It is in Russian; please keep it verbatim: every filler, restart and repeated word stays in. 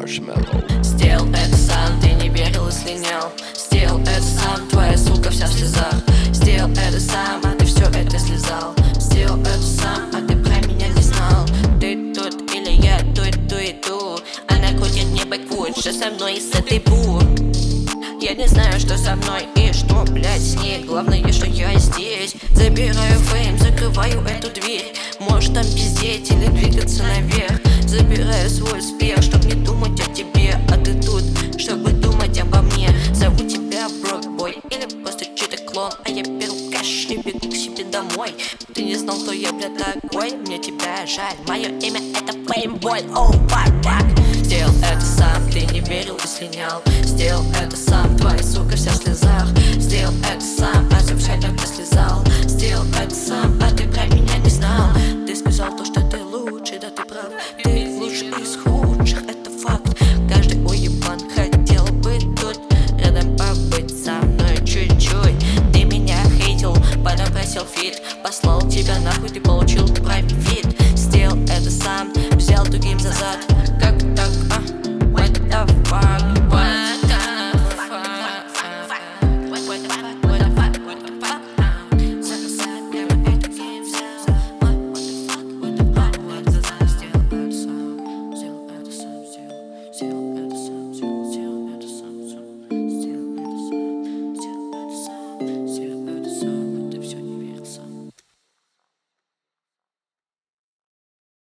Marshmallow. Сделал это сам, ты не верил и слинял. Сделал это сам, твоя сука вся в слезах. Сделал это сам, а ты все это слезал. Сделал это сам, а ты про меня не знал. Ты тут или я тут, ту и ту. Она крутит, не бэкфут, что со мной и с этой бу. Я не знаю, что со мной и что, блядь, с ней. Главное, что я здесь. Забираю фейм, закрываю эту дверь. Можешь там пиздеть или двигаться наверх. Забираю свой успех, чтоб не думать о тебе. А ты тут, чтобы думать обо мне. Зову тебя брокбой или просто чей-то клон. А я беру кэш и бегу к себе домой. Ты не знал, кто я, блядь, такой. Мне тебя жаль, мое имя это феймбой. Оу, фак, фак. Сделал это сам, ты не верил и слинял. Сделал это сам, твоя сука вся в слезах. Сделал это сам.